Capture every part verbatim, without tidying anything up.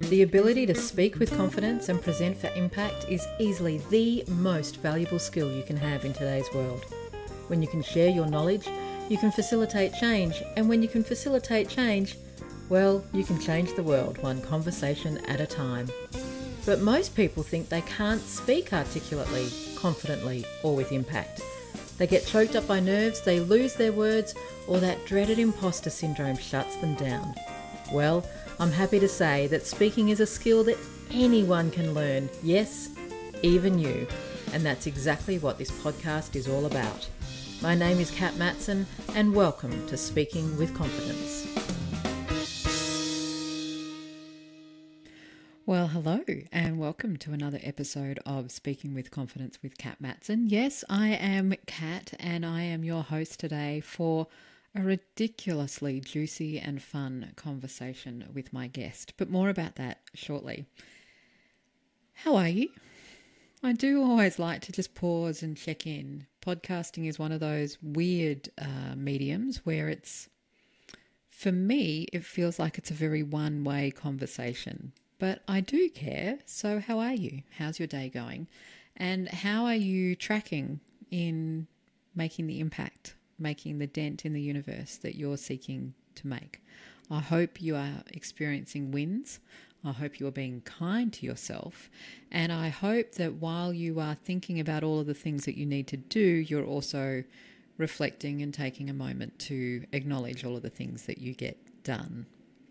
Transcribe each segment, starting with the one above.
The ability to speak with confidence and present for impact is easily the most valuable skill you can have in today's world. When you can share your knowledge, you can facilitate change, and when you can facilitate change, well, you can change the world one conversation at a time. But most people think they can't speak articulately, confidently, or with impact. They get choked up by nerves, they lose their words, or that dreaded imposter syndrome shuts them down. Well, I'm happy to say that speaking is a skill that anyone can learn, yes, even you. And that's exactly what this podcast is all about. My name is Kat Matson, and welcome to Speaking with Confidence. Well, hello, and welcome to another episode of Speaking with Confidence with Kat Matson. Yes, I am Kat, and I am your host today for a ridiculously juicy and fun conversation with my guest, but more about that shortly. How are you? I do always like to just pause and check in. Podcasting is one of those weird uh, mediums where it's, for me, it feels like it's a very one-way conversation. But I do care. So how are you? How's your day going? And how are you tracking in making the impact, making the dent in the universe that you're seeking to make? I hope you are experiencing wins. I hope you are being kind to yourself. And I hope that while you are thinking about all of the things that you need to do, you're also reflecting and taking a moment to acknowledge all of the things that you get done.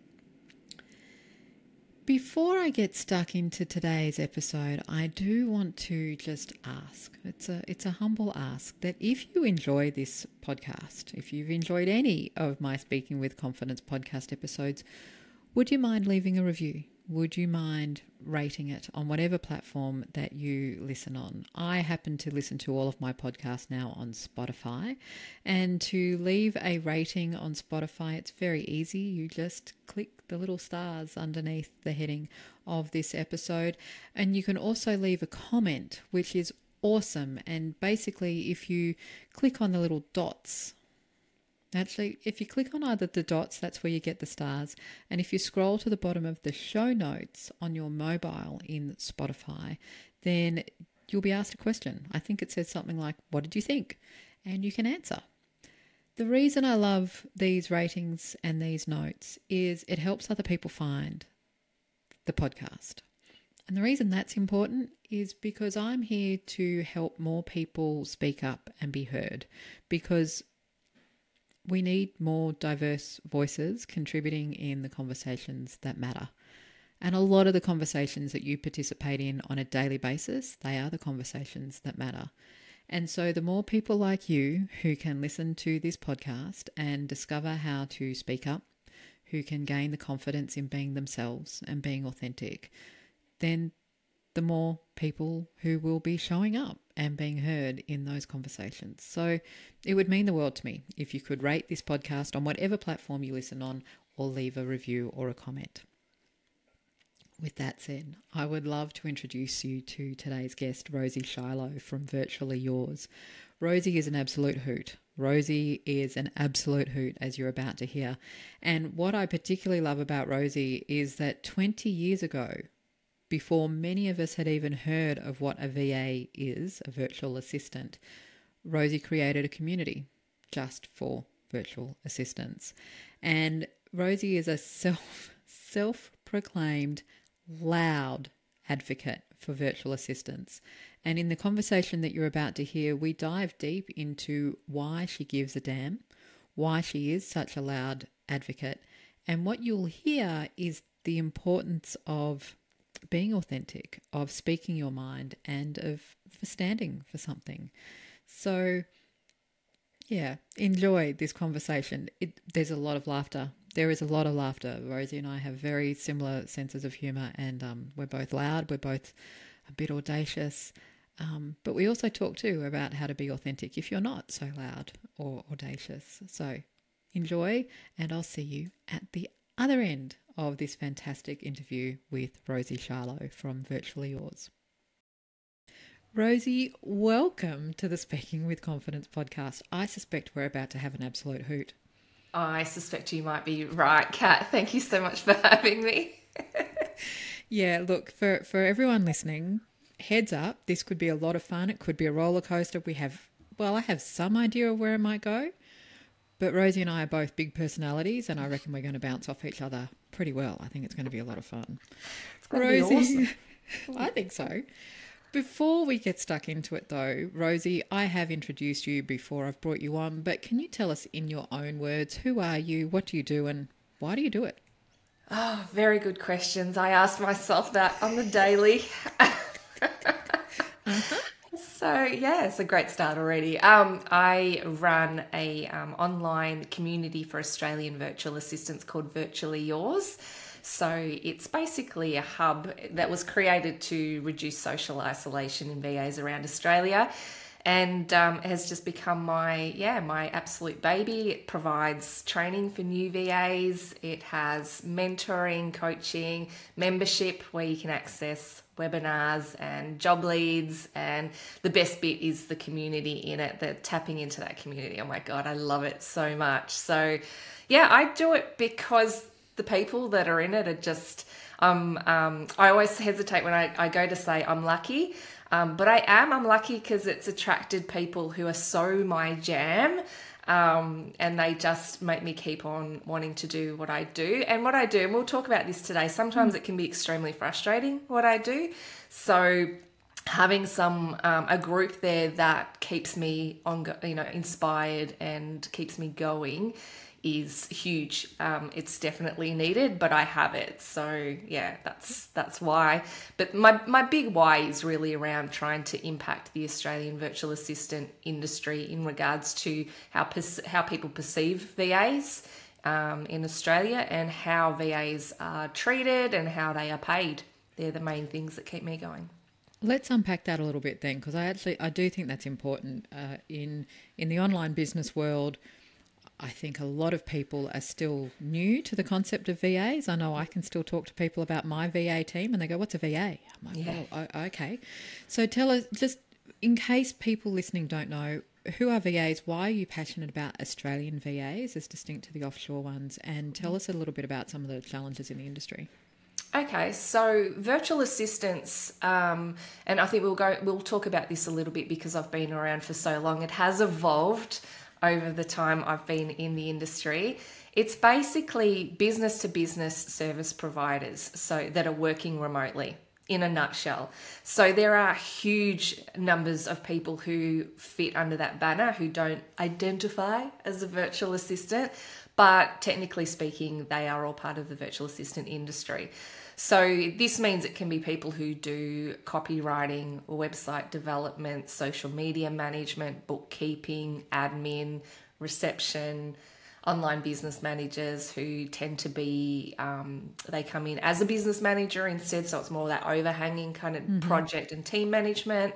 Before I get stuck into today's episode, I do want to just ask, it's a it's a humble ask, that if you enjoy this podcast, if you've enjoyed any of my Speaking with Confidence podcast episodes, would you mind leaving a review? Would you mind rating it on whatever platform that you listen on? I happen to listen to all of my podcasts now on Spotify, and to leave a rating on Spotify, it's very easy. You just click the little stars underneath the heading of this episode, and you can also leave a comment, which is awesome. And basically, if you click on the little dots, Actually, if you click on either the dots, that's where you get the stars. And if you scroll to the bottom of the show notes on your mobile in Spotify, then you'll be asked a question. I think it says something like, what did you think? And you can answer. The reason I love these ratings and these notes is it helps other people find the podcast. And the reason that's important is because I'm here to help more people speak up and be heard, because we need more diverse voices contributing in the conversations that matter. And a lot of the conversations that you participate in on a daily basis, they are the conversations that matter. And so the more people like you who can listen to this podcast and discover how to speak up, who can gain the confidence in being themselves and being authentic, then the more people who will be showing up and being heard in those conversations. So it would mean the world to me if you could rate this podcast on whatever platform you listen on, or leave a review or a comment. With that said, I would love to introduce you to today's guest, Rosie Shiloh from Virtually Yours. Rosie is an absolute hoot. Rosie is an absolute hoot, as you're about to hear. And what I particularly love about Rosie is that twenty years ago, before many of us had even heard of what a V A is, a virtual assistant, Rosie created a community just for virtual assistants. And Rosie is a self, self-proclaimed loud advocate for virtual assistants. And in the conversation that you're about to hear, we dive deep into why she gives a damn, why she is such a loud advocate. And what you'll hear is the importance of being authentic, of speaking your mind, and of for standing for something. So, yeah, enjoy this conversation. It, there's a lot of laughter. There is a lot of laughter. Rosie and I have very similar senses of humour, and um, we're both loud. We're both a bit audacious. Um, but we also talk too about how to be authentic if you're not so loud or audacious. So enjoy, and I'll see you at the other end of this fantastic interview with Rosie Shiloh from Virtually Yours. Rosie, welcome to the Speaking with Confidence podcast. I suspect we're about to have an absolute hoot. I suspect you might be right, Kat. Thank you so much for having me. Yeah, look, for, for everyone listening, heads up, this could be a lot of fun. It could be a roller coaster. We have, well, I have some idea of where it might go, but Rosie and I are both big personalities, and I reckon we're going to bounce off each other pretty well. I think it's going to be a lot of fun. It's going to be awesome. I think so. Before we get stuck into it though, Rosie, I have introduced you before I've brought you on, but can you tell us in your own words, who are you, what do you do, and why do you do it? Oh, very good questions. I ask myself that on the daily. uh-huh. So, yeah, it's a great start already. Um, I run a um, online community for Australian virtual assistants called Virtually Yours. So it's basically a hub that was created to reduce social isolation in V As around Australia, and um, has just become my, yeah, my absolute baby. It provides training for new V As. It has mentoring, coaching, membership where you can access webinars and job leads, and the best bit is the community in it, the tapping into that community. Oh my God, I love it so much. So yeah, I do it because the people that are in it are just, um, um, I always hesitate when I, I go to say I'm lucky, um, but I am, I'm lucky because it's attracted people who are so my jam, um, and they just make me keep on wanting to do what I do. And what I do, and we'll talk about this today, sometimes it can be extremely frustrating what I do. So having some, um, a group there that keeps me on, you know, inspired and keeps me going is huge. Um, it's definitely needed, but I have it. So yeah, that's that's why. But my, my big why is really around trying to impact the Australian virtual assistant industry in regards to how how people perceive V As um, in Australia, and how V As are treated and how they are paid. They're the main things that keep me going. Let's unpack that a little bit then, because I actually I do think that's important uh, in in the online business world. I think a lot of people are still new to the concept of V As. I know I can still talk to people about my V A team and they go, what's a V A? I'm like, yeah. oh, okay. So tell us, just in case people listening don't know, who are V As? Why are you passionate about Australian V As as distinct to the offshore ones? And tell us a little bit about some of the challenges in the industry. Okay, so virtual assistants, um, and I think we'll go, we'll talk about this a little bit because I've been around for so long. It has evolved over the time I've been in the industry. It's basically business to business service providers, so that are working remotely, in a nutshell. So there are huge numbers of people who fit under that banner who don't identify as a virtual assistant, but technically speaking, they are all part of the virtual assistant industry. So this means it can be people who do copywriting, website development, social media management, bookkeeping, admin, reception, online business managers who tend to be, um, they come in as a business manager instead, so it's more that overhanging kind of mm-hmm. project and team management.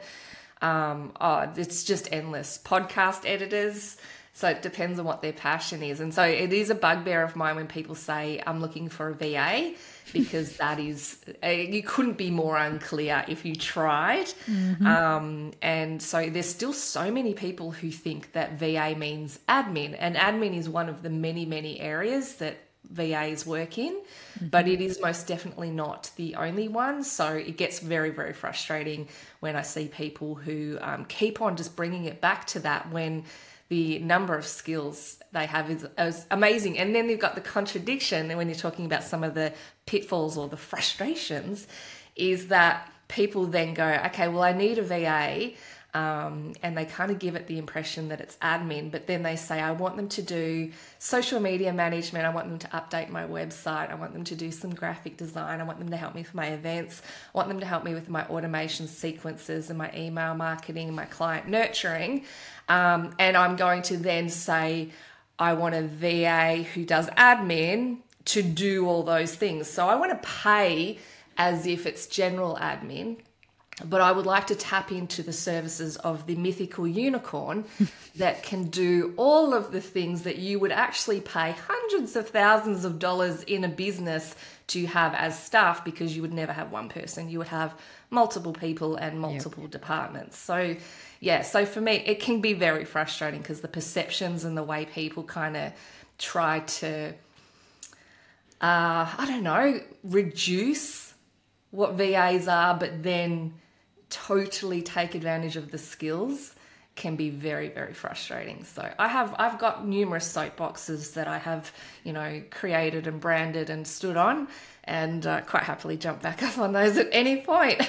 Um, oh, it's just endless. Podcast editors. So it depends on what their passion is. And so it is a bugbear of mine when people say, I'm looking for a V A, because that is, uh, you couldn't be more unclear if you tried. Mm-hmm. Um, and so there's still so many people who think that V A means admin. And admin is one of the many, many areas that V As work in, mm-hmm. but it is most definitely not the only one. So it gets very, very frustrating when I see people who um, keep on just bringing it back to that when the number of skills they have is, is amazing. And then you've got the contradiction, and when you're talking about some of the pitfalls or the frustrations, is that people then go, okay, well, I need a V A, um, and they kind of give it the impression that it's admin, but then they say, I want them to do social media management, I want them to update my website, I want them to do some graphic design, I want them to help me with my events, I want them to help me with my automation sequences and my email marketing and my client nurturing. Um, and I'm going to then say, I want a V A who does admin to do all those things. So I want to pay as if it's general admin, but I would like to tap into the services of the mythical unicorn that can do all of the things that you would actually pay hundreds of thousands of dollars in a business to have as staff, because you would never have one person. You would have multiple people and multiple yep. departments. So yeah, so for me, it can be very frustrating because the perceptions and the way people kind of try to, uh, I don't know, reduce what V As are, but then totally take advantage of the skills can be very, very frustrating. So I have, I've got numerous soapboxes that I have, you know, created and branded and stood on, and uh, quite happily jump back up on those at any point.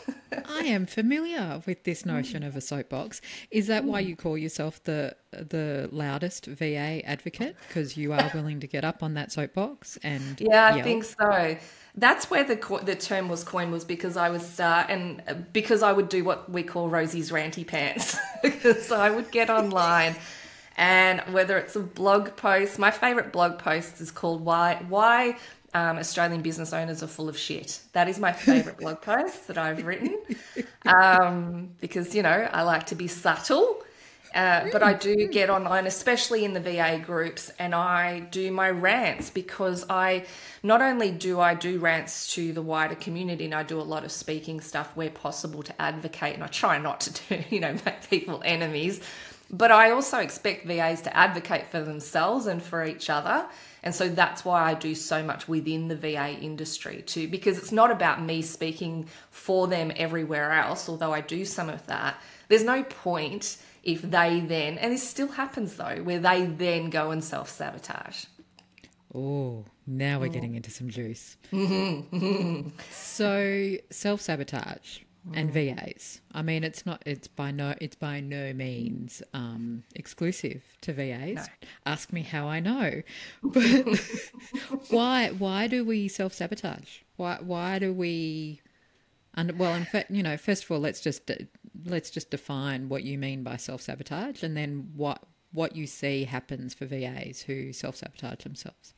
I am familiar with this notion of a soapbox. Is that why you call yourself the the loudest V A advocate? Because you are willing to get up on that soapbox and yeah, I yell? think so. That's where the co- the term was coined, was because I was uh, and uh, because I would do what we call Rosie's ranty pants. Because I would get online, and whether it's a blog post, my favorite blog post is called "Why Why." Um, Australian business owners are full of shit. That is my favourite blog post that I've written, um, because, you know, I like to be subtle, uh, but I do get online, especially in the V A groups, and I do my rants, because I not only do I do rants to the wider community, and I do a lot of speaking stuff where possible to advocate, and I try not to do, you know, make people enemies, but I also expect V As to advocate for themselves and for each other. And so that's why I do so much within the V A industry too, because it's not about me speaking for them everywhere else, although I do some of that. There's no point if they then, and this still happens though, where they then go and self-sabotage. Oh, now we're getting into some juice. Mm-hmm. So self-sabotage and V As. I mean, it's not. It's by no. It's by no means um, exclusive to V As. No. Ask me how I know. But why? Why do we self-sabotage? Why? Why do we? And well, in fact, you know, first of all, let's just let's just define what you mean by self-sabotage, and then what what you see happens for V As who self-sabotage themselves.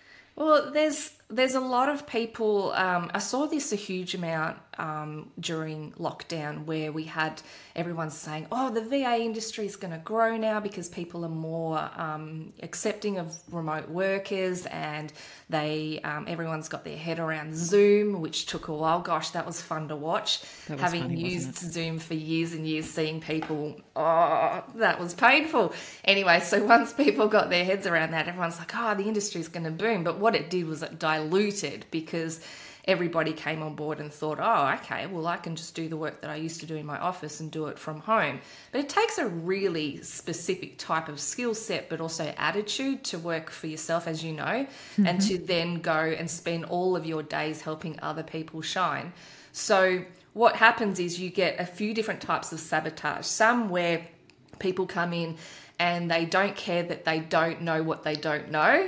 Well, there's there's a lot of people. Um, I saw this a huge amount um, during lockdown, where we had everyone saying, "Oh, the V A industry is going to grow now because people are more um, accepting of remote workers, and they um, everyone's got their head around Zoom," which took a while. Gosh, that was fun to watch. That was Having funny, used wasn't it? Zoom for years and years, seeing people, oh, that was painful. Anyway, so once people got their heads around that, everyone's like, "Oh, the industry's going to boom." But what it did was it diluted, because everybody came on board and thought, "Oh, okay, well, I can just do the work that I used to do in my office and do it from home." But it takes a really specific type of skill set, but also attitude to work for yourself, as you know, mm-hmm. and to then go and spend all of your days helping other people shine. So what happens is you get a few different types of sabotage. Some where people come in and they don't care that they don't know what they don't know.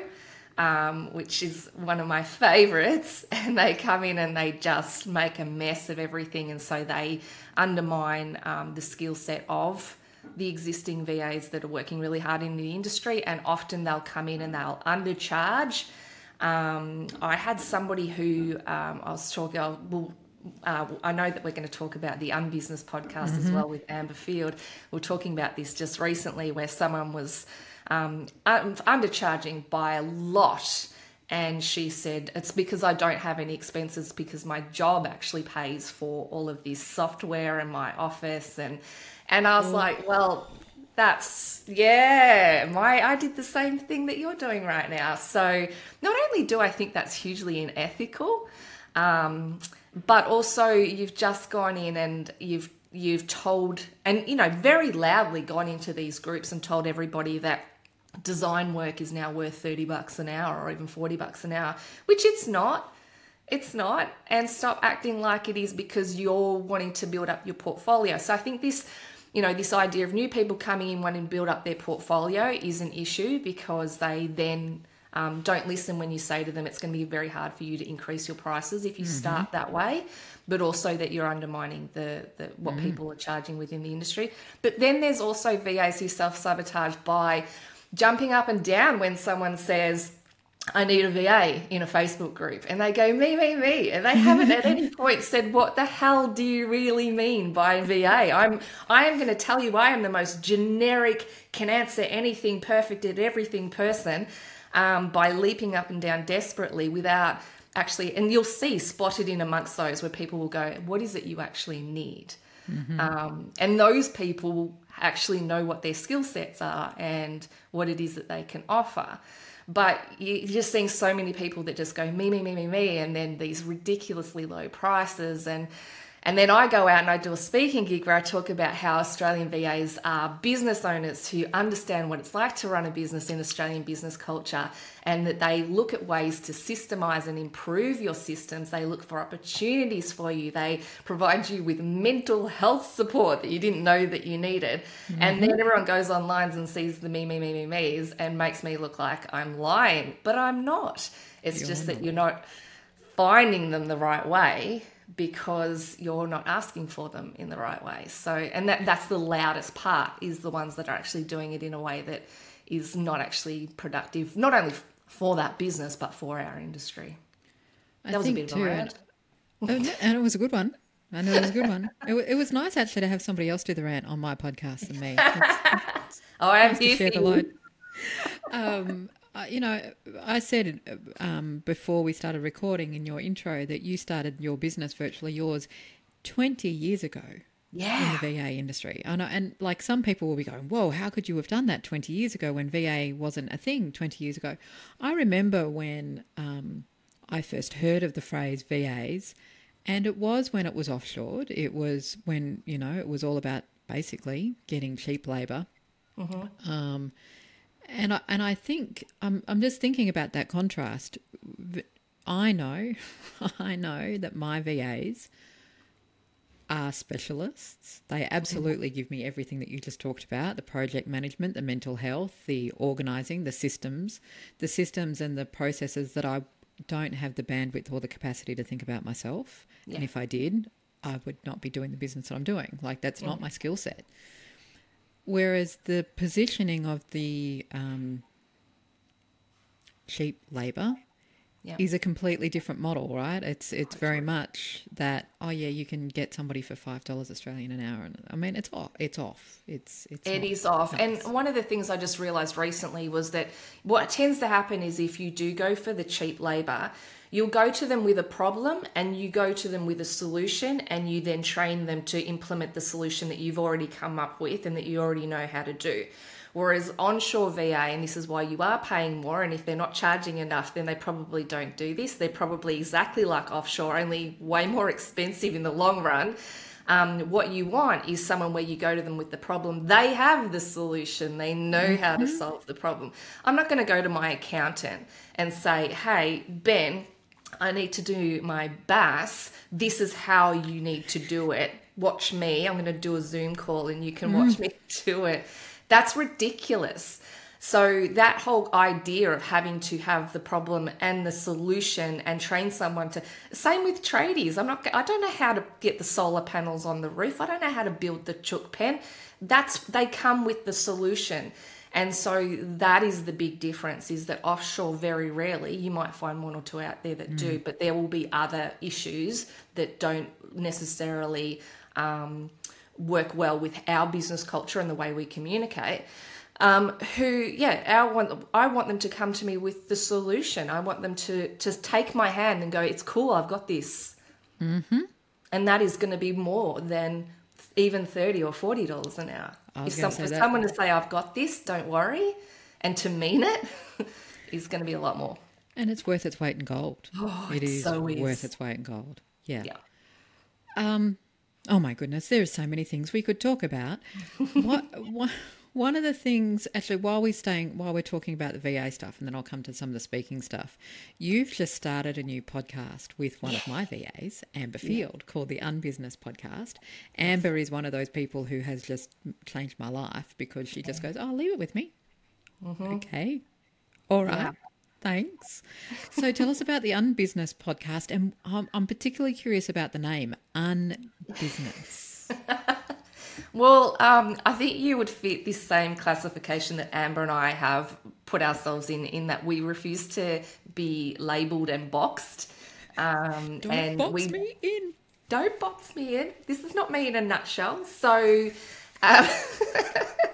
Um, which is one of my favorites, and they come in and they just make a mess of everything, and so they undermine um, the skill set of the existing V As that are working really hard in the industry, and often they'll come in and they'll undercharge. Um, I had somebody who um, I was talking, I will Uh, I know that we're going to talk about the Unbusiness podcast mm-hmm. as well with Amber Field. We were talking about this just recently, where someone was um, undercharging by a lot, and she said, "It's because I don't have any expenses, because my job actually pays for all of this software in my office." And and I was mm. like, well, that's, yeah, my I did the same thing that you're doing right now. So not only do I think that's hugely unethical, um, but also you've just gone in and you've you've told, and you know, very loudly gone into these groups and told everybody that design work is now worth thirty bucks an hour or even forty bucks an hour, which it's not. It's not. And stop acting like it is because you're wanting to build up your portfolio. So I think this, you know, this idea of new people coming in wanting to build up their portfolio is an issue, because they then Um, don't listen when you say to them it's going to be very hard for you to increase your prices if you mm-hmm. start that way, but also that you're undermining the, the what mm. people are charging within the industry. But then there's also V As who self-sabotage by jumping up and down when someone says, "I need a V A" in a Facebook group, and they go, "Me, me, me," and they haven't at any point said, "What the hell do you really mean by V A? I'm I am going to tell you I am the most generic, can answer anything, perfect at everything person." Um, by leaping up and down desperately without actually, and you'll see spotted in amongst those where people will go, "What is it you actually need?" Mm-hmm. Um, and those people actually know what their skill sets are and what it is that they can offer. But you're just seeing so many people that just go me, me, me, me, me, and then these ridiculously low prices. And and then I go out and I do a speaking gig where I talk about how Australian V As are business owners who understand what it's like to run a business in Australian business culture, and that they look at ways to systemize and improve your systems. They look for opportunities for you. They provide you with mental health support that you didn't know that you needed. Mm-hmm. And then everyone goes online and sees the me, me, me, me, me's and makes me look like I'm lying, but I'm not. It's you're just not. That you're not finding them the right way, because you're not asking for them in the right way. So, and that, that's the loudest part, is the ones that are actually doing it in a way that is not actually productive, not only for that business, but for our industry. That I was think a bit too, of a rant. And it was a good one. I know it was a good one. It, it was nice actually to have somebody else do the rant on my podcast than me. It's, oh, I am nice to share the load. Um, Uh, you know, I said um, before we started recording in your intro that you started your business, virtually yours, twenty years ago. Yeah. In the V A industry. I know, and like some people will be going, whoa, how could you have done that twenty years ago when V A wasn't a thing twenty years ago? I remember when um, I first heard of the phrase V As, and it was when it was offshored. It was when, you know, it was all about basically getting cheap labour. Mm-hmm. Um And I, and I think, I'm, I'm just thinking about that contrast. I know, I know that my V As are specialists. They absolutely give me everything that you just talked about, the project management, the mental health, the organising, the systems, the systems and the processes that I don't have the bandwidth or the capacity to think about myself. Yeah. And if I did, I would not be doing the business that I'm doing. Like, that's mm. not my skill set. Whereas the positioning of the um, cheap labour yep. is a completely different model, right? It's it's very much that, oh yeah, you can get somebody for five dollars Australian an hour, and I mean it's off. It's off. It's it's it is off. Nice. And one of the things I just realised recently was that what tends to happen is if you do go for the cheap labour, you'll go to them with a problem and you go to them with a solution, and you then train them to implement the solution that you've already come up with and that you already know how to do. Whereas onshore V A, and this is why you are paying more, and if they're not charging enough, then they probably don't do this. They're probably exactly like offshore, only way more expensive in the long run. Um, what you want is someone where you go to them with the problem. They have the solution. They know mm-hmm. how to solve the problem. I'm not going to go to my accountant and say, hey, Ben, I need to do my B A S. This is how you need to do it. Watch me. I'm going to do a Zoom call and you can watch mm. me do it. That's ridiculous. So that whole idea of having to have the problem and the solution and train someone to, same with tradies. I'm not, I don't know how to get the solar panels on the roof. I don't know how to build the chook pen. That's, they come with the solution. And so that is the big difference, is that offshore, very rarely, you might find one or two out there that mm. do, but there will be other issues that don't necessarily um, work well with our business culture and the way we communicate. Um, who, yeah, I want, I want them to come to me with the solution. I want them to, to take my hand and go, it's cool, I've got this. Mm-hmm. And that is going to be more than even thirty or forty dollars an hour. If some, for that. someone to say, I've got this, don't worry, and to mean it, is going to be a lot more. And it's worth its weight in gold. Oh, it is so is. worth its weight in gold. Yeah. Yeah. Um. Oh my goodness, there are so many things we could talk about. what, what One of the things, actually, while we're staying, while we're talking about the V A stuff, and then I'll come to some of the speaking stuff, you've just started a new podcast with one yeah. of my V As, Amber Field, yeah. called the Unbusiness Podcast. Amber is one of those people who has just changed my life, because she just goes, oh, leave it with me. Mm-hmm. Okay. All right. Yeah. Thanks. So tell us about the Unbusiness Podcast, and I'm, I'm particularly curious about the name, Unbusiness. Well, um, I think you would fit this same classification that Amber and I have put ourselves in, in that we refuse to be labelled and boxed. Um, don't and box we, me in. Don't box me in. This is not me in a nutshell. So... Um,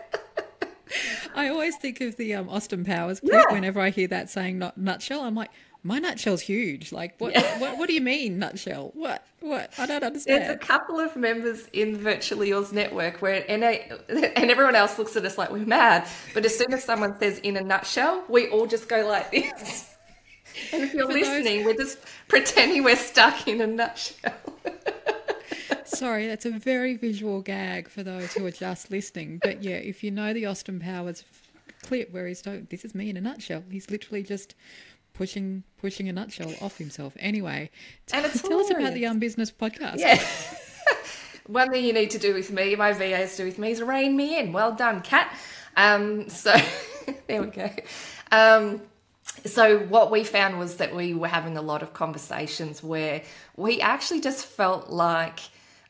I always think of the um, Austin Powers clip. Yeah. Whenever I hear that saying "not nutshell," I'm like, my nutshell's huge. Like, what, Yeah. what, what do you mean nutshell? What, what? I don't There's a understand. couple of members in the Virtually Yours network where, and, I, and everyone else looks at us like we're mad. But as soon as someone says in a nutshell, we all just go like this. And if you're For those- listening, we're just pretending we're stuck in a nutshell. Sorry, that's a very visual gag for those who are just listening. But yeah, if you know the Austin Powers clip where he's talking, this is me in a nutshell. He's literally just pushing pushing a nutshell off himself. Anyway, And it's tell us about hilarious. the Young Business podcast. Yeah. One thing you need to do with me, my V As do with me, is rein me in. Well done, Kat. Um, so there we go. Um, so what we found was that we were having a lot of conversations where we actually just felt like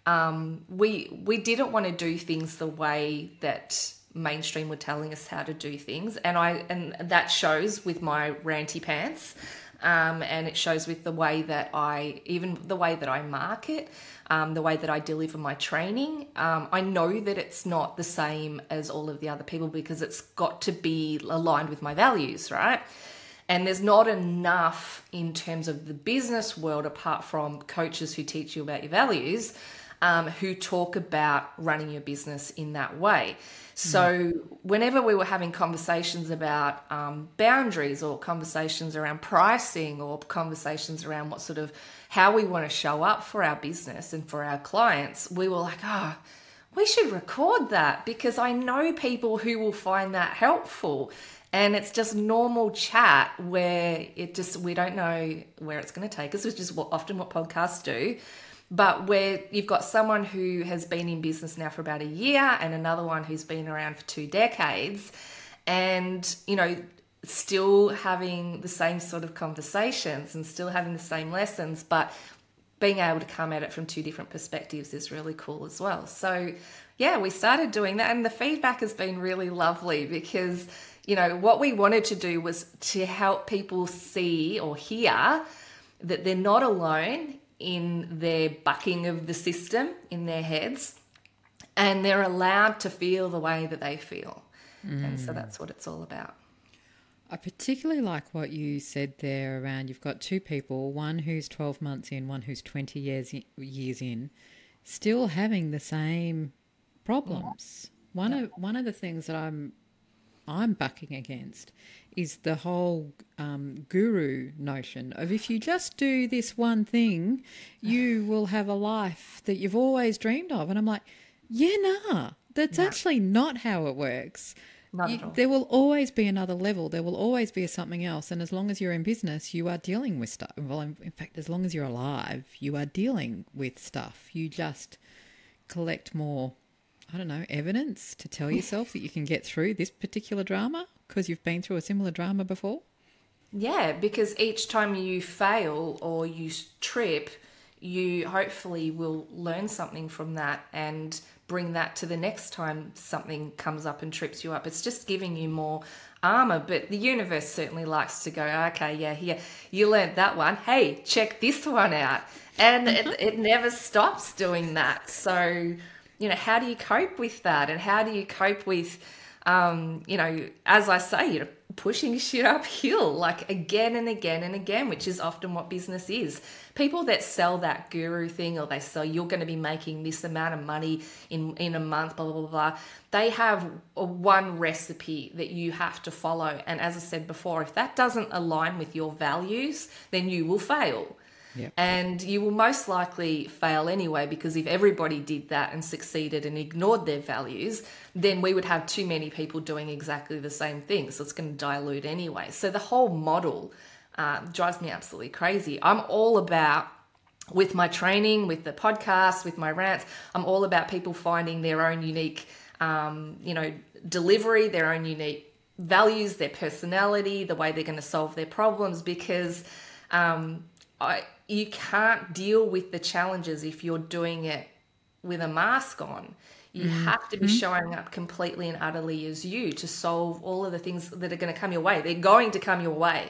um, we we didn't want to do things the way that mainstream were telling us how to do things, and I and that shows with my ranty pants, um, and it shows with the way that I even the way that I market, um, the way that I deliver my training. Um, I know that it's not the same as all of the other people because it's got to be aligned with my values, right? And there's not enough in terms of the business world, apart from coaches who teach you about your values, um, who talk about running your business in that way. So whenever we were having conversations about um, boundaries or conversations around pricing or conversations around what sort of how we want to show up for our business and for our clients, we were like, oh, we should record that because I know people who will find that helpful. And it's just normal chat where it just, we don't know where it's going to take us, which is what often what podcasts do. But where you've got someone who has been in business now for about a year and another one who's been around for two decades and, you know, still having the same sort of conversations and still having the same lessons, but being able to come at it from two different perspectives is really cool as well. So, yeah, we started doing that and the feedback has been really lovely because, you know, what we wanted to do was to help people see or hear that they're not alone in their bucking of the system in their heads, and they're allowed to feel the way that they feel. Mm. And so that's what it's all about. I particularly like what you said there around you've got two people, one who's twelve months in, one who's twenty years years in, still having the same problems. Yeah. One yeah. of one of the things that I'm I'm bucking against is the whole um, guru notion of if you just do this one thing, you will have a life that you've always dreamed of. And I'm like, yeah, nah, that's nah. actually not how it works. Not you, at all. There will always be another level. There will always be something else. And as long as you're in business, you are dealing with stuff. Well, in, in fact, as long as you're alive, you are dealing with stuff. You just collect more, I don't know, evidence to tell yourself that you can get through this particular drama because you've been through a similar drama before? Yeah, because each time you fail or you trip, you hopefully will learn something from that and bring that to the next time something comes up and trips you up. It's just giving you more armor, but the universe certainly likes to go, okay, yeah, here, you learned that one. Hey, check this one out. And it, it never stops doing that. So, you know, how do you cope with that? And how do you cope with, um, you know, as I say, you know, pushing shit uphill like again and again and again, which is often what business is. People that sell that guru thing or they sell you're going to be making this amount of money in, in a month, blah, blah, blah, blah. They have a one recipe that you have to follow. And as I said before, if that doesn't align with your values, then you will fail. Yep. And you will most likely fail anyway, because if everybody did that and succeeded and ignored their values, then we would have too many people doing exactly the same thing. So it's going to dilute anyway. So the whole model uh, drives me absolutely crazy. I'm all about, with my training, with the podcast, with my rants, I'm all about people finding their own unique, um, you know, delivery, their own unique values, their personality, the way they're going to solve their problems, because um, I... you can't deal with the challenges if you're doing it with a mask on. You mm-hmm. have to be showing up completely and utterly as you to solve all of the things that are going to come your way. They're going to come your way.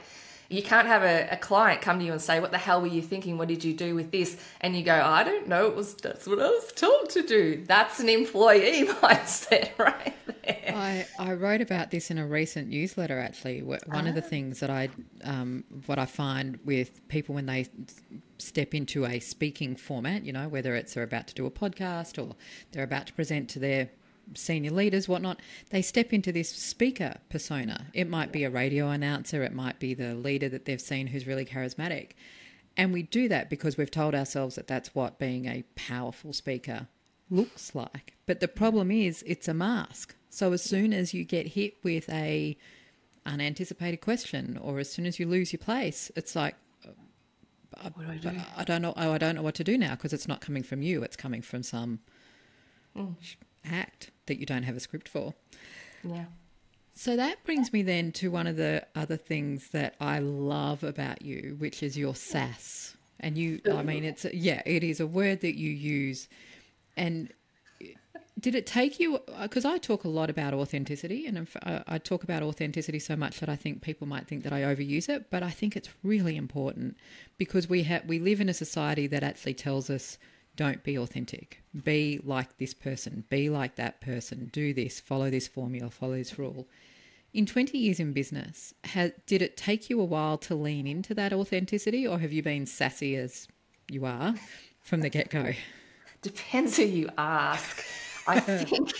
You can't have a, a client come to you and say, what the hell were you thinking? What did you do with this? And you go, I don't know. It was, that's what I was told to do. That's an employee mindset right there. I, I wrote about this in a recent newsletter, actually. One ah. of the things that I, um, what I find with people when they step into a speaking format, you know, whether it's they're about to do a podcast or they're about to present to their senior leaders, whatnot, they step into this speaker persona. It might be a radio announcer, it might be the leader that they've seen who's really charismatic. And we do that because we've told ourselves that that's what being a powerful speaker looks like. But the problem is it's a mask. So as soon as you get hit with a unanticipated question, or as soon as you lose your place, it's like, I, what do I do? I don't know. Oh, I don't know what to do now, because it's not coming from you. It's coming from some mm. act that you don't have a script for. Yeah. So that brings me then to one of the other things that I love about you, which is your sass. And you, I mean, it's, a, yeah, it is a word that you use. And did it take you, because I talk a lot about authenticity, and I talk about authenticity so much that I think people might think that I overuse it, but I think it's really important because we have, we live in a society that actually tells us, don't be authentic, be like this person, be like that person, do this, follow this formula, follow this rule. In twenty years in business, has, did it take you a while to lean into that authenticity, or have you been sassy as you are from the get-go? Depends who you ask. I think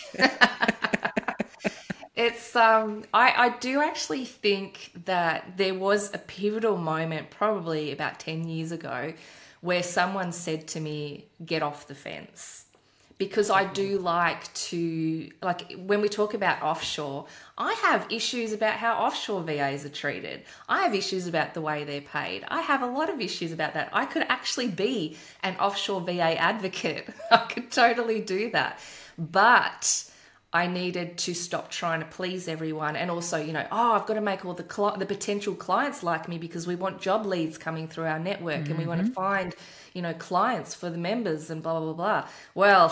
it's, um, I, I do actually think that there was a pivotal moment probably about ten years ago where someone said to me, get off the fence. Because I do like to, like when we talk about offshore, I have issues about how offshore V As are treated. I have issues about the way they're paid. I have a lot of issues about that. I could actually be an offshore V A advocate. I could totally do that. But I needed to stop trying to please everyone, and also, you know, oh, I've got to make all the cli- the potential clients like me because we want job leads coming through our network, mm-hmm. and we want to find, you know, clients for the members and blah, blah, blah. Well,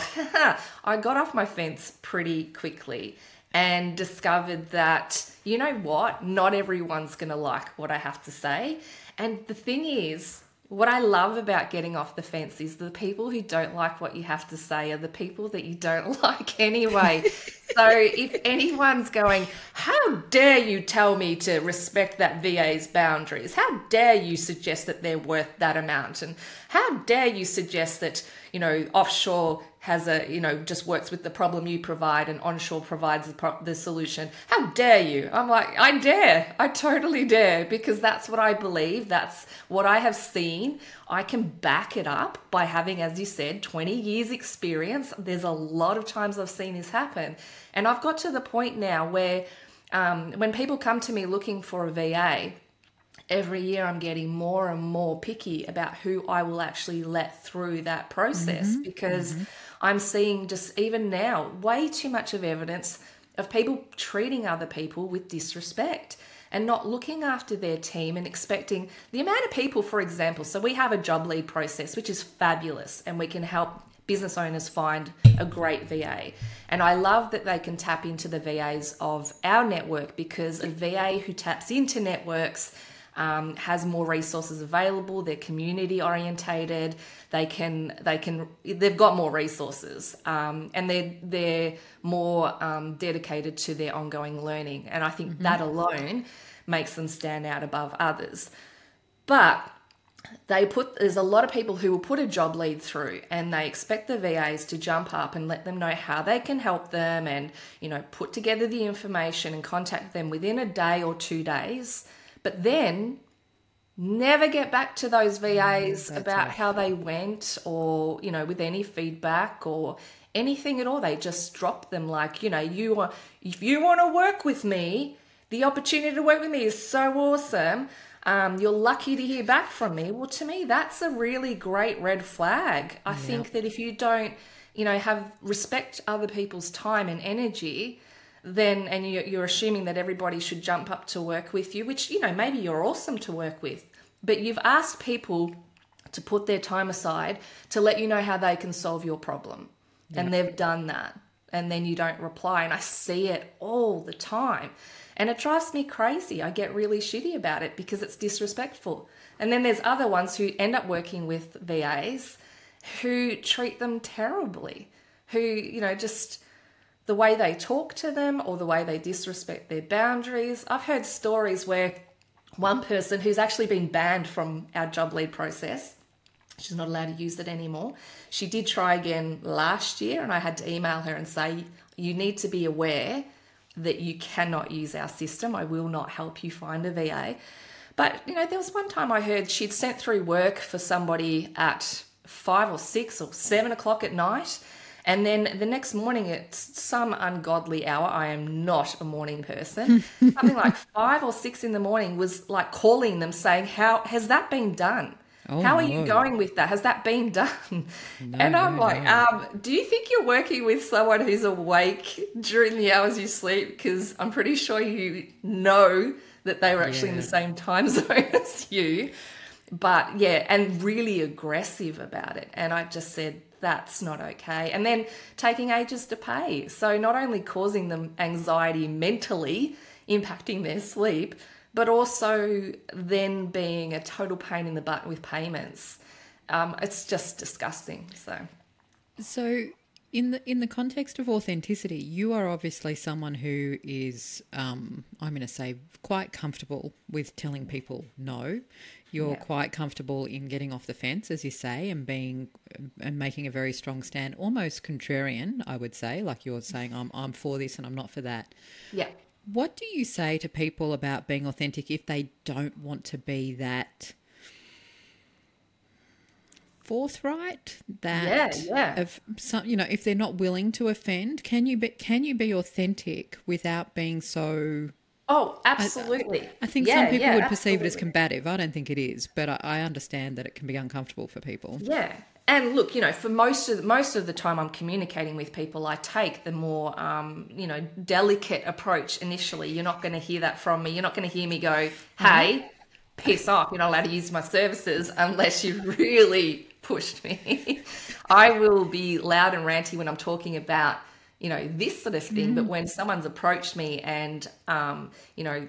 I got off my fence pretty quickly and discovered that, you know what, not everyone's going to like what I have to say. And the thing is, what I love about getting off the fence is the people who don't like what you have to say are the people that you don't like anyway. So if anyone's going, how dare you tell me to respect that V A's boundaries? How dare you suggest that they're worth that amount? And how dare you suggest that, you know, offshore has a, you know, just works with the problem you provide and onshore provides the, pro- the solution. How dare you? I'm like, I dare. I totally dare, because that's what I believe. That's what I have seen. I can back it up by having, as you said, twenty years experience. There's a lot of times I've seen this happen. And I've got to the point now where um, when people come to me looking for a V A, every year I'm getting more and more picky about who I will actually let through that process, mm-hmm. because mm-hmm. I'm seeing just even now way too much of evidence of people treating other people with disrespect and not looking after their team and expecting the amount of people, for example. So we have a job lead process, which is fabulous, and we can help business owners find a great V A. And I love that they can tap into the V As of our network, because a V A who taps into networks Um, has more resources available. They're community orientated. They can, they can, they've got more resources, um, and they're they're more um, dedicated to their ongoing learning. And I think mm-hmm. that alone makes them stand out above others. But they put, there's a lot of people who will put a job lead through, and they expect the V As to jump up and let them know how they can help them, and, you know, put together the information and contact them within a day or two days. But then never get back to those V As mm, about tough. how they went, or, you know, with any feedback or anything at all. They just drop them like, you know, you are, if you want to work with me, the opportunity to work with me is so awesome. Um, you're lucky to hear back from me. Well, to me, that's a really great red flag. I yeah. think that if you don't, you know, have respect other people's time and energy, then, and you're assuming that everybody should jump up to work with you, which, you know, maybe you're awesome to work with, but you've asked people to put their time aside to let you know how they can solve your problem. Yeah. And they've done that. And then you don't reply. And I see it all the time. And it drives me crazy. I get really shitty about it because it's disrespectful. And then there's other ones who end up working with V As who treat them terribly, who, you know, just the way they talk to them or the way they disrespect their boundaries. I've heard stories where one person who's actually been banned from our job lead process, she's not allowed to use it anymore. She did try again last year, and I had to email her and say, you need to be aware that you cannot use our system. I will not help you find a V A. But, you know, there was one time I heard she'd sent through work for somebody at five or six or seven o'clock at night. And then the next morning at some ungodly hour, I am not a morning person, something like five or six in the morning was like calling them saying, how has that been done? Oh, How are no. you going with that? Has that been done? No, and I'm no, like, no. um, do you think you're working with someone who's awake during the hours you sleep? Because I'm pretty sure you know that they were actually yeah. in the same time zone as you. But yeah, and really aggressive about it. And I just said, that's not okay. And then taking ages to pay. So not only causing them anxiety mentally, impacting their sleep, but also then being a total pain in the butt with payments. Um, it's just disgusting. So, so in the in the context of authenticity, you are obviously someone who is, um, I'm going to say, quite comfortable with telling people no. You're yeah. quite comfortable in getting off the fence, as you say, and being and making a very strong stand, almost contrarian, I would say, like you're saying, I'm I'm for this and I'm not for that. Yeah. What do you say to people about being authentic if they don't want to be that forthright? That yeah, yeah. Of some, you know, if they're not willing to offend, can you be can you be authentic without being so? Oh, absolutely. I, I think yeah, some people yeah, would perceive absolutely. it as combative. I don't think it is, but I, I understand that it can be uncomfortable for people. Yeah. And look, you know, for most of most of the time I'm communicating with people, I take the more, um, you know, delicate approach initially. You're not going to hear that from me. You're not going to hear me go, hey, mm-hmm. piss off. You're not allowed to use my services unless you've really pushed me. I will be loud and ranty when I'm talking about, you know, this sort of thing. Mm-hmm. But when someone's approached me and, um, you know,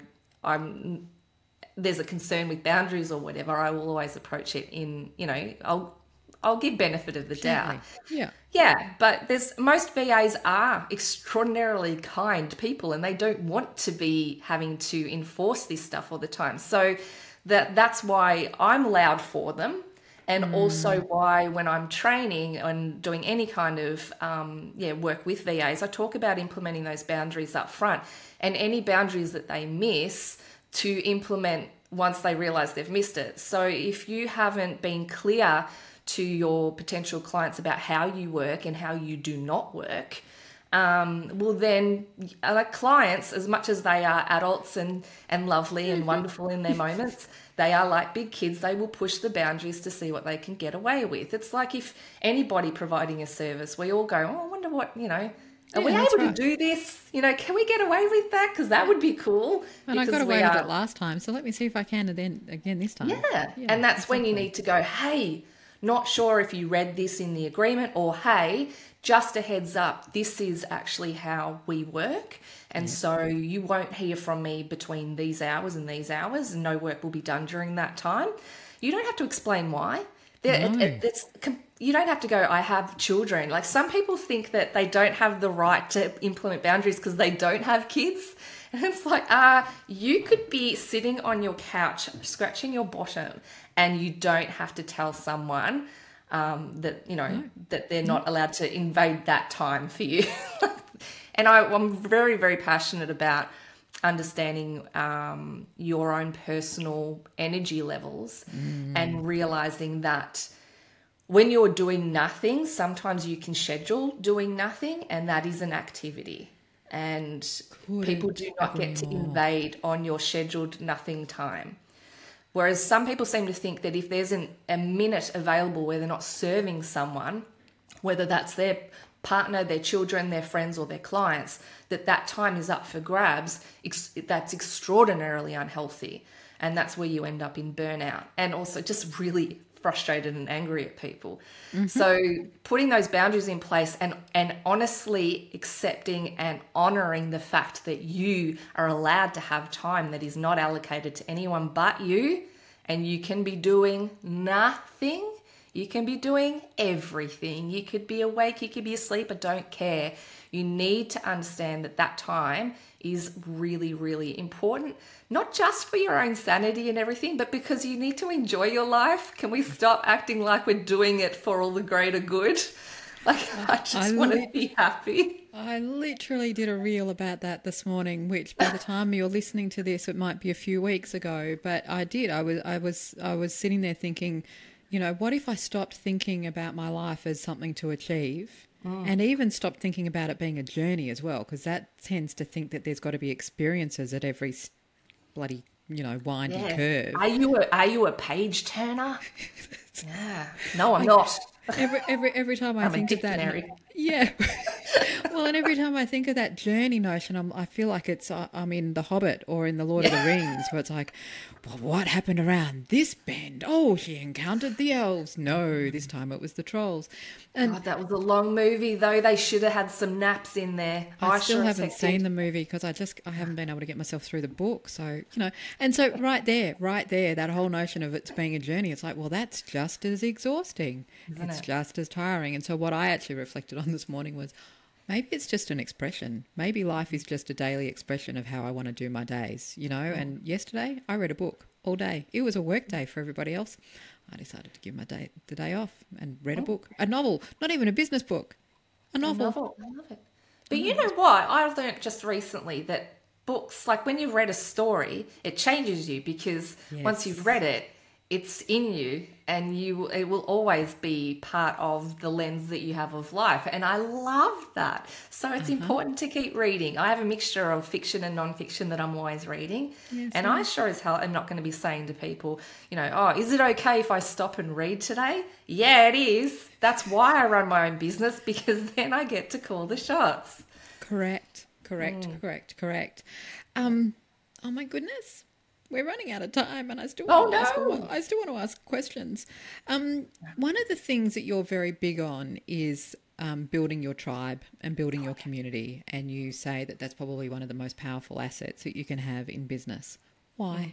I'm there's a concern with boundaries or whatever, I will always approach it in, you know, I'll I'll give benefit of the doubt. Yeah. Yeah, but there's most V As are extraordinarily kind people and they don't want to be having to enforce this stuff all the time. So that that's why I'm loud for them. And mm. also why when I'm training and doing any kind of um, yeah work with V As, I talk about implementing those boundaries up front and any boundaries that they miss to implement once they realize they've missed it. So if you haven't been clear to your potential clients about how you work and how you do not work, um, well then like clients, as much as they are adults and, and lovely and wonderful in their moments, they are like big kids. They will push the boundaries to see what they can get away with. It's like if anybody providing a service, we all go, oh, I wonder what, you know, are yeah, we able right. to do this? You know, can we get away with that? Because that would be cool. And I got away with it last time, so let me see if I can then again this time. Yeah, yeah and that's exactly. when you need to go, hey, not sure if you read this in the agreement, or hey, just a heads up, this is actually how we work. And yeah. so you won't hear from me between these hours and these hours, and no work will be done during that time. You don't have to explain why. No. It, it, it's, you don't have to go, I have children. Like some people think that they don't have the right to implement boundaries because they don't have kids. And it's like, uh, you could be sitting on your couch, scratching your bottom, and you don't have to tell someone um, that, you know, no. that they're not allowed to invade that time for you. And I, I'm very, very passionate about understanding um, your own personal energy levels mm. and realizing that when you're doing nothing, sometimes you can schedule doing nothing, and that is an activity. And Couldn't people do not get to more. invade on your scheduled nothing time. Whereas some people seem to think that if there's an, a minute available where they're not serving someone, whether that's their partner, their children, their friends, or their clients, that that time is up for grabs, ex- that's extraordinarily unhealthy. And that's where you end up in burnout. And also just really frustrated and angry at people. Mm-hmm. So putting those boundaries in place and, and honestly accepting and honoring the fact that you are allowed to have time that is not allocated to anyone but you, and you can be doing nothing. You can be doing everything. You could be awake, you could be asleep, I don't care. You need to understand that that time is really, really important, not just for your own sanity and everything, but because you need to enjoy your life. Can we stop acting like we're doing it for all the greater good? Like, I just I want li- to be happy. I literally did a reel about that this morning, which by the time you're listening to this, it might be a few weeks ago. But I did. I was, I was, I was sitting there thinking, you know, what if I stopped thinking about my life as something to achieve? Mm. And even stop thinking about it being a journey as well, because that tends to think that there's got to be experiences at every bloody, you know, windy yeah. curve. Are you a, are you a page turner? Yeah. No, I'm I, not. Every every every time I I'm think a of that, dictionary. yeah. Well, and every time I think of that journey notion, I'm, I feel like it's uh, I'm in The Hobbit or in The Lord of the Rings, where it's like, well, what happened around this bend? Oh, she encountered the elves. No, this time it was the trolls. And God, that was a long movie, though. They should have had some naps in there. I, I still sure haven't seen the movie because I just I haven't been able to get myself through the book. So, you know, and so right there, right there, that whole notion of it's being a journey, it's like, well, that's just as exhausting. Isn't it's it? Just as tiring. And so what I actually reflected on this morning was, maybe it's just an expression. Maybe life is just a daily expression of how I want to do my days, you know. And yesterday I read a book all day. It was a work day for everybody else. I decided to give my day the day off and read a book, a novel, not even a business book, a novel. A novel. I love it. But you know what? I learned just recently that books, like when you've read a story, it changes you because yes. once you've read it, it's in you, and you it will always be part of the lens that you have of life. And I love that. So it's uh-huh. important to keep reading. I have a mixture of fiction and non-fiction that I'm always reading. Yes, and yes. I sure as hell am not going to be saying to people, you know, oh, is it okay if I stop and read today? Yeah, it is. That's why I run my own business, because then I get to call the shots. Correct, correct, mm. correct, correct. Um, oh my goodness. We're running out of time, and I still want oh, to ask, I still want to ask questions. Um, one of the things that you're very big on is um, building your tribe and building your community, and you say that that's probably one of the most powerful assets that you can have in business. Why?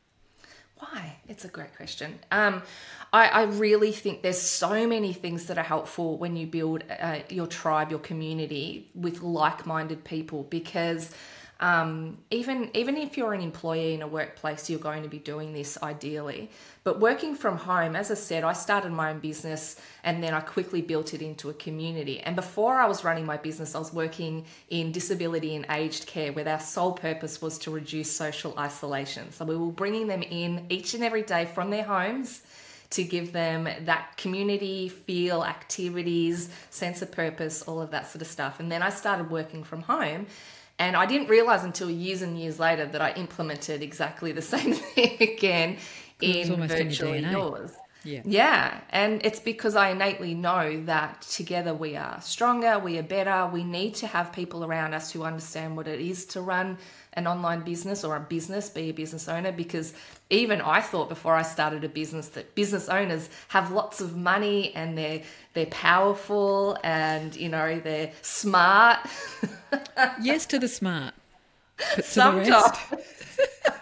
Why? It's a great question. Um, I, I really think there's so many things that are helpful when you build uh, your tribe, your community with like-minded people, because Um, even even if you're an employee in a workplace, you're going to be doing this ideally. But working from home, as I said, I started my own business and then I quickly built it into a community. And before I was running my business, I was working in disability and aged care, where our sole purpose was to reduce social isolation. So we were bringing them in each and every day from their homes to give them that community feel, activities, sense of purpose, all of that sort of stuff. And then I started working from home. And I didn't realize until years and years later that I implemented exactly the same thing again in Virtually Yours. Yeah. Yeah. And it's because I innately know that together we are stronger, we are better. We need to have people around us who understand what it is to run an online business or a business, be a business owner, because even I thought before I started a business that business owners have lots of money and they're they're powerful and, you know, they're smart. Yes to the smart. But to Sometimes. The rest.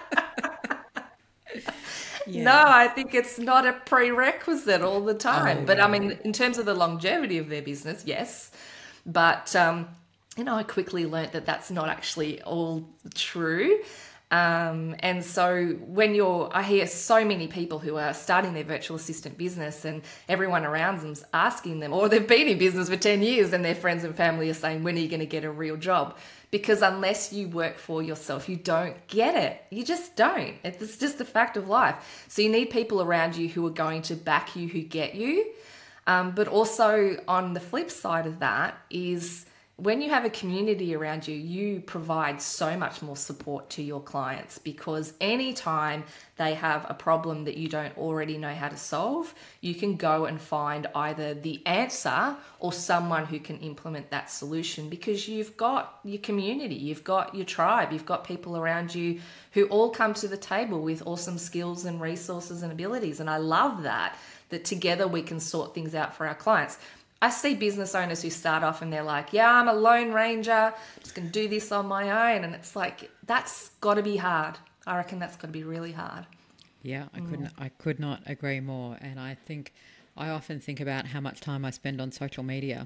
Yeah. No, I think it's not a prerequisite all the time. Oh, but no. I mean, in terms of the longevity of their business, yes. But, um, you know, I quickly learnt that that's not actually all true. Um, and so when you're, I hear so many people who are starting their virtual assistant business and everyone around them's asking them, or they've been in business for ten years and their friends and family are saying, when are you going to get a real job? Because unless you work for yourself, you don't get it. You just don't. It's just a fact of life. So you need people around you who are going to back you, who get you. Um, but also on the flip side of that is when you have a community around you, you provide so much more support to your clients, because anytime they have a problem that you don't already know how to solve, you can go and find either the answer or someone who can implement that solution, because you've got your community, you've got your tribe, you've got people around you who all come to the table with awesome skills and resources and abilities. And I love that, that together we can sort things out for our clients. I see business owners who start off and they're like, yeah, I'm a lone ranger, I'm just going to do this on my own. And it's like, that's got to be hard. I reckon that's got to be really hard. Yeah, I couldn't, I could not agree more. And I think, I often think about how much time I spend on social media.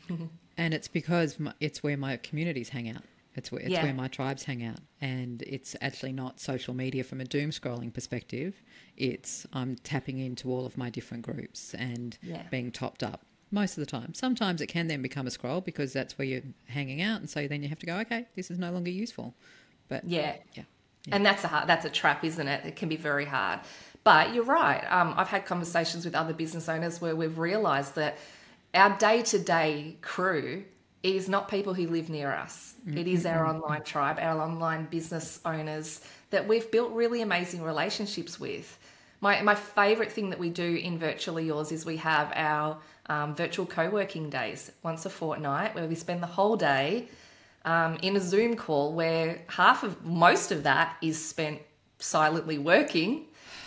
And it's because my, it's where my communities hang out. It's where, it's Yeah. where my tribes hang out. And it's actually not social media from a doom scrolling perspective. It's I'm tapping into all of my different groups and Yeah. being topped up. Most of the time. Sometimes it can then become a scroll because that's where you're hanging out, and so then you have to go, okay, this is no longer useful. But Yeah. yeah, And that's a hard, that's a trap, isn't it? It can be very hard. But you're right. Um, I've had conversations with other business owners where we've realised that our day-to-day crew is not people who live near us. Mm-hmm. It is our online tribe, our online business owners that we've built really amazing relationships with. My my favourite thing that we do in Virtually Yours is we have our um, virtual co-working days once a fortnight, where we spend the whole day um, in a Zoom call where half of, most of that is spent silently working,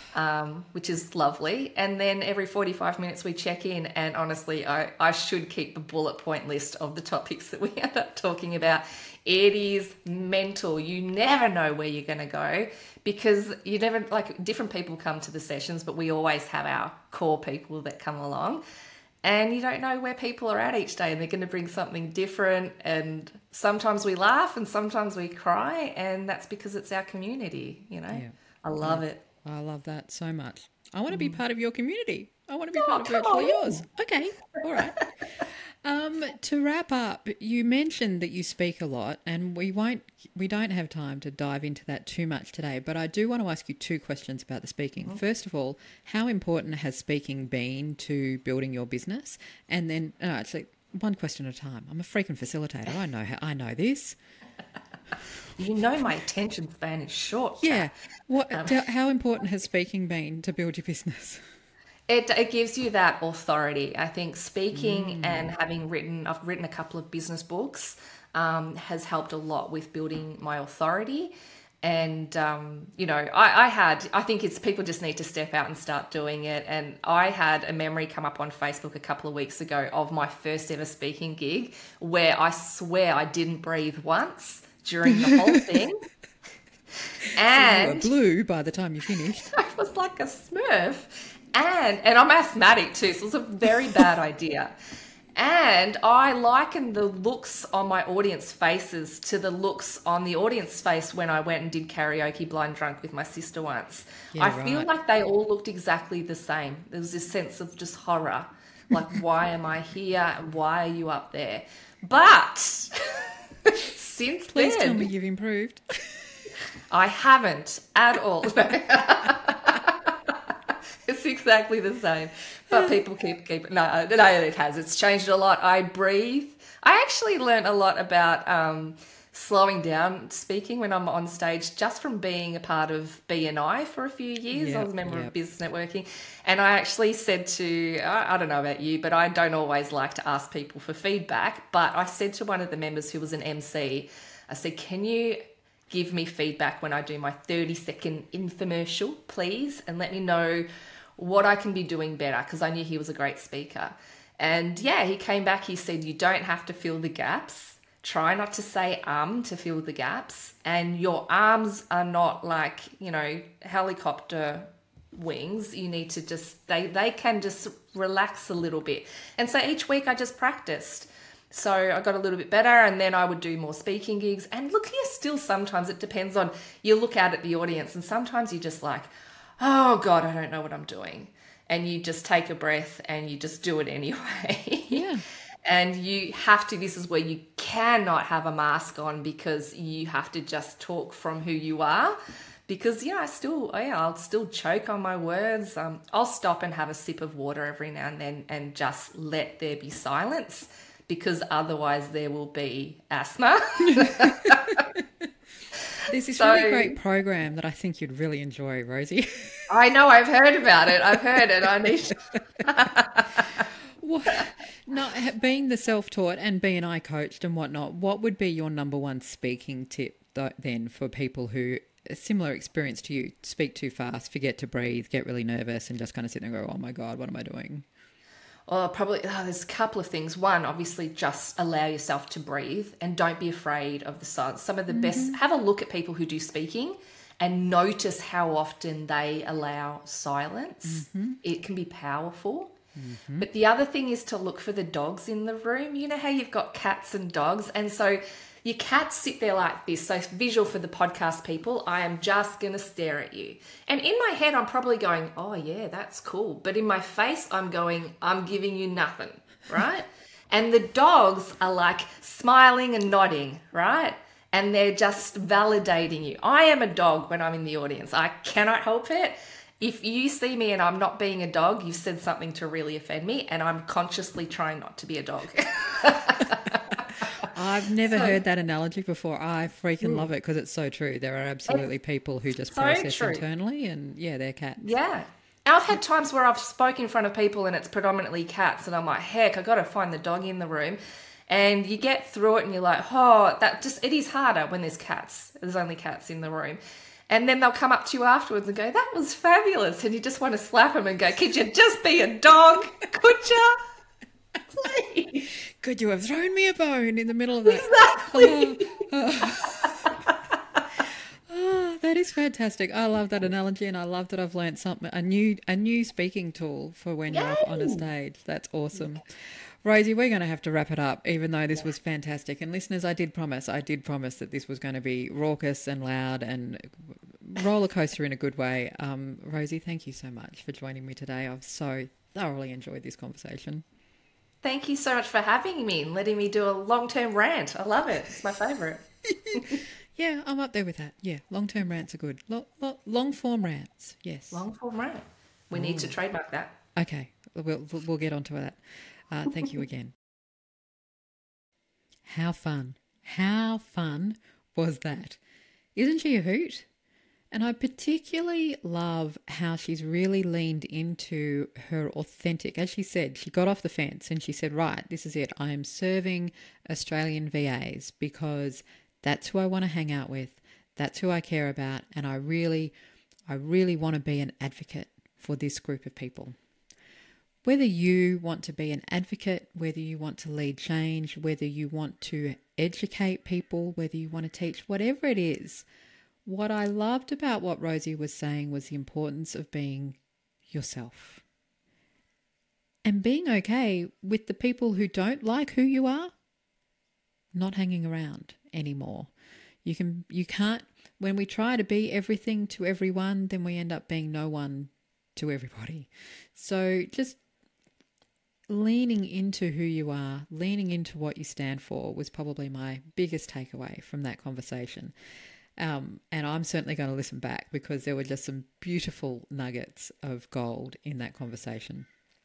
um, which is lovely. And then every forty-five minutes we check in, and honestly, I, I should keep the bullet point list of the topics that we end up talking about. It is mental. You never know where you're going to go, because you never, like, different people come to the sessions, but we always have our core people that come along, and you don't know where people are at each day, and they're going to bring something different. And sometimes we laugh and sometimes we cry, and that's because it's our community, you know. Yeah. I love Yeah. it. I love that so much. I want to be part of your community. I want to be Oh, part of come Virtually on. Yours. Okay, all right. Um, to wrap up, you mentioned that you speak a lot, and we won't, we don't have time to dive into that too much today. But I do want to ask you two questions about the speaking. Mm-hmm. First of all, how important has speaking been to building your business? And then, no, actually, one question at a time. I'm a freaking facilitator. I know how. I know this. You know my attention span is short. Yeah. Jack. What? Um, How important has speaking been to build your business? It, it gives you that authority. I think speaking mm. and having written, I've written a couple of business books, um, has helped a lot with building my authority. And, um, you know, I, I had, I think it's people just need to step out and start doing it. And I had a memory come up on Facebook a couple of weeks ago of my first ever speaking gig, where I swear I didn't breathe once during the whole thing. And so you were blue by the time you finished. I was like a Smurf. And and I'm asthmatic too, so it was a very bad idea. And I likened the looks on my audience faces to the looks on the audience face when I went and did karaoke blind drunk with my sister once. Yeah, I right. feel like they all looked exactly the same. There was this sense of just horror. Like, why am I here? And why are you up there? But since Please then... tell me you've improved. I haven't at all. It's exactly the same, but people keep keep no, no, it has. It's changed a lot. I breathe. I actually learned a lot about um, slowing down speaking when I'm on stage, just from being a part of B N I for a few years. Yep, I was a member yep. of Business Networking, and I actually said to I, I don't know about you, but I don't always like to ask people for feedback. But I said to one of the members who was an M C, I said, "Can you give me feedback when I do my thirty second infomercial, please, and let me know what I can be doing better," because I knew he was a great speaker. And yeah, he came back, he said, you don't have to fill the gaps. Try not to say um to fill the gaps. And your arms are not like, you know, helicopter wings. You need to just, they, they can just relax a little bit. And so each week I just practiced. So I got a little bit better, and then I would do more speaking gigs. And look, here still sometimes it depends on, you look out at the audience and sometimes you're just like, oh God, I don't know what I'm doing. And you just take a breath and you just do it anyway. Yeah. And you have to, this is where you cannot have a mask on, because you have to just talk from who you are. Because, you know, I still, yeah, I'll still choke on my words. Um, I'll stop and have a sip of water every now and then and just let there be silence. because otherwise there will be asthma. There's this So- really great program that I think you'd really enjoy, Rosie. I know, I've heard about it. I've heard it. I need to... What, no, being the self-taught and being I coached and whatnot, what would be your number one speaking tip th- then for people who a similar experience to you, speak too fast, forget to breathe, get really nervous and just kind of sit there and go, oh my God, what am I doing? Well, probably oh, there's a couple of things. One, obviously, just allow yourself to breathe and don't be afraid of the silence. Some of the mm-hmm. best, have a look at people who do speaking and notice how often they allow silence. Mm-hmm. It can be powerful. Mm-hmm. But the other thing is to look for the dogs in the room. You know how you've got cats and dogs, and so your cats sit there like this. So visual for the podcast people, I am just going to stare at you. And in my head, I'm probably going, oh yeah, that's cool. But in my face, I'm going, I'm giving you nothing, right? And the dogs are like smiling and nodding, right? And they're just validating you. I am a dog when I'm in the audience. I cannot help it. If you see me and I'm not being a dog, you've said something to really offend me, and I'm consciously trying not to be a dog. I've never So- heard that analogy before. I freaking love it because it's so true. There are absolutely people who just so process true. internally and, yeah, they're cats. Yeah. And I've had times where I've spoken in front of people and it's predominantly cats, and I'm like, heck, I got to find the dog in the room. And you get through it and you're like, oh, that just, it is harder when there's cats. There's only cats in the room. And then they'll come up to you afterwards and go, that was fabulous. And you just want to slap them and go, could you just be a dog? Could you? Please. Could you have thrown me a bone in the middle of that? Exactly. Oh, that is fantastic. I love that analogy, and I love that I've learned something, a new a new speaking tool for when you're up on a Yay. stage. That's awesome. Rosie, we're going to have to wrap it up, even though this was fantastic. And listeners, I did promise, I did promise that this was going to be raucous and loud and roller coaster in a good way. Um, Rosie, thank you so much for joining me today. I've so thoroughly enjoyed this conversation. Thank you so much for having me and letting me do a long-term rant. I love it. It's my favourite. Yeah, I'm up there with that. Yeah, long-term rants are good. Lo- lo- long-form rants, yes. Long-form rant. We need to trademark that. Okay, we'll, we'll we'll get onto that. Uh, thank you again. How fun. How fun was that? Isn't she a hoot? And I particularly love how she's really leaned into her authentic, as she said, she got off the fence and she said, right, this is it. I am serving Australian V As because that's who I want to hang out with. That's who I care about. And I really, I really want to be an advocate for this group of people. Whether you want to be an advocate, whether you want to lead change, whether you want to educate people, whether you want to teach, whatever it is, what I loved about what Rosie was saying was the importance of being yourself and being okay with the people who don't like who you are not hanging around anymore. You can, you can't, when we try to be everything to everyone, then we end up being no one to everybody. So just leaning into who you are, leaning into what you stand for was probably my biggest takeaway from that conversation. Um, and I'm certainly going to listen back because there were just some beautiful nuggets of gold in that conversation.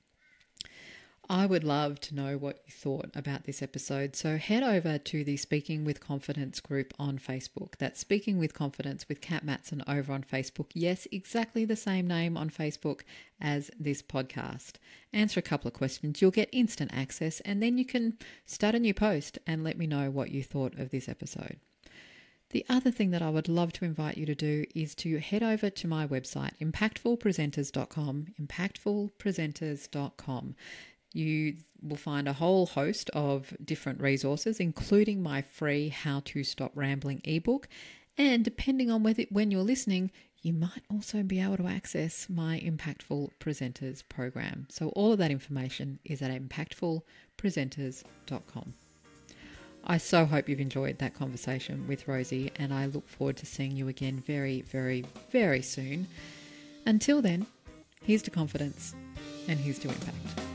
I would love to know what you thought about this episode. So head over to the Speaking with Confidence group on Facebook. That's Speaking with Confidence with Kat Matson over on Facebook. Yes, exactly the same name on Facebook as this podcast. Answer a couple of questions. You'll get instant access, and then you can start a new post and let me know what you thought of this episode. The other thing that I would love to invite you to do is to head over to my website, impactful presenters dot com, impactful presenters dot com. You will find a whole host of different resources, including my free How to Stop Rambling ebook. And depending on whether, when you're listening, you might also be able to access my Impactful Presenters program. So all of that information is at impactful presenters dot com. I so hope you've enjoyed that conversation with Rosie, and I look forward to seeing you again very, very, very soon. Until then, here's to confidence and here's to impact.